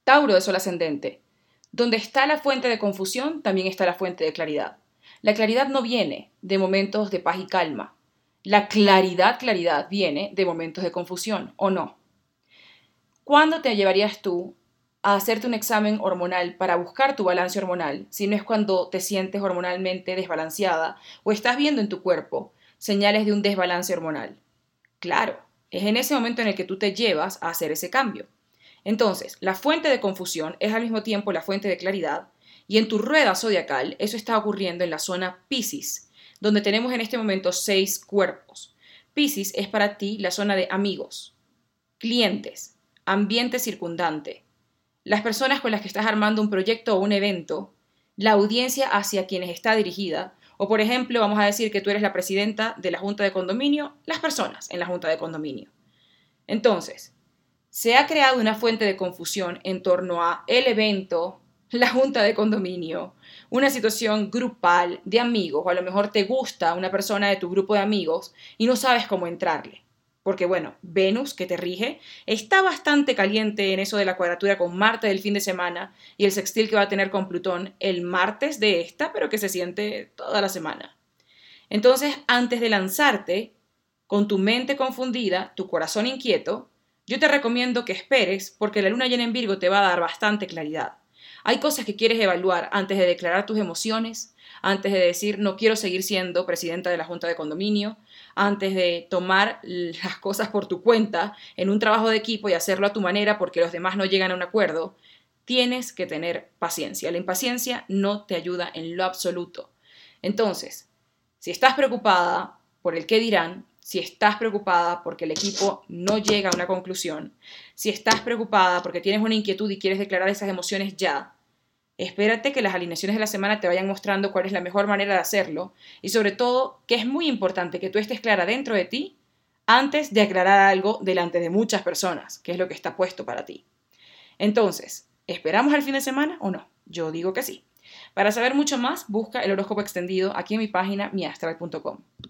Tauro de sol ascendente. Donde está la fuente de confusión, también está la fuente de claridad. La claridad no viene de momentos de paz y calma. La claridad viene de momentos de confusión, ¿o no? ¿Cuándo te llevarías tú a hacerte un examen hormonal para buscar tu balance hormonal, si no es cuando te sientes hormonalmente desbalanceada o estás viendo en tu cuerpo señales de un desbalance hormonal? Claro, es en ese momento en el que tú te llevas a hacer ese cambio. Entonces, la fuente de confusión es al mismo tiempo la fuente de claridad, y en tu rueda zodiacal eso está ocurriendo en la zona Piscis, donde tenemos en este momento 6 cuerpos. Piscis es para ti la zona de amigos, clientes, ambiente circundante, las personas con las que estás armando un proyecto o un evento, la audiencia hacia quienes está dirigida, o por ejemplo, vamos a decir que tú eres la presidenta de la junta de condominio, las personas en la junta de condominio. Entonces, se ha creado una fuente de confusión en torno a el evento, la junta de condominio, una situación grupal de amigos, o a lo mejor te gusta una persona de tu grupo de amigos y no sabes cómo entrarle. Porque bueno, Venus, que te rige, está bastante caliente en eso de la cuadratura con Marte del fin de semana y el sextil que va a tener con Plutón el martes de esta, pero que se siente toda la semana. Entonces, antes de lanzarte, con tu mente confundida, tu corazón inquieto, yo te recomiendo que esperes porque la luna llena en Virgo te va a dar bastante claridad. Hay cosas que quieres evaluar antes de declarar tus emociones, antes de decir no quiero seguir siendo presidenta de la junta de condominio, antes de tomar las cosas por tu cuenta en un trabajo de equipo y hacerlo a tu manera porque los demás no llegan a un acuerdo. Tienes que tener paciencia. La impaciencia no te ayuda en lo absoluto. Entonces, si estás preocupada por el qué dirán, si estás preocupada porque el equipo no llega a una conclusión, si estás preocupada porque tienes una inquietud y quieres declarar esas emociones ya, espérate que las alineaciones de la semana te vayan mostrando cuál es la mejor manera de hacerlo y sobre todo que es muy importante que tú estés clara dentro de ti antes de aclarar algo delante de muchas personas, que es lo que está puesto para ti. Entonces, ¿esperamos al fin de semana o no? Yo digo que sí. Para saber mucho más, busca el horóscopo extendido aquí en mi página miastral.com.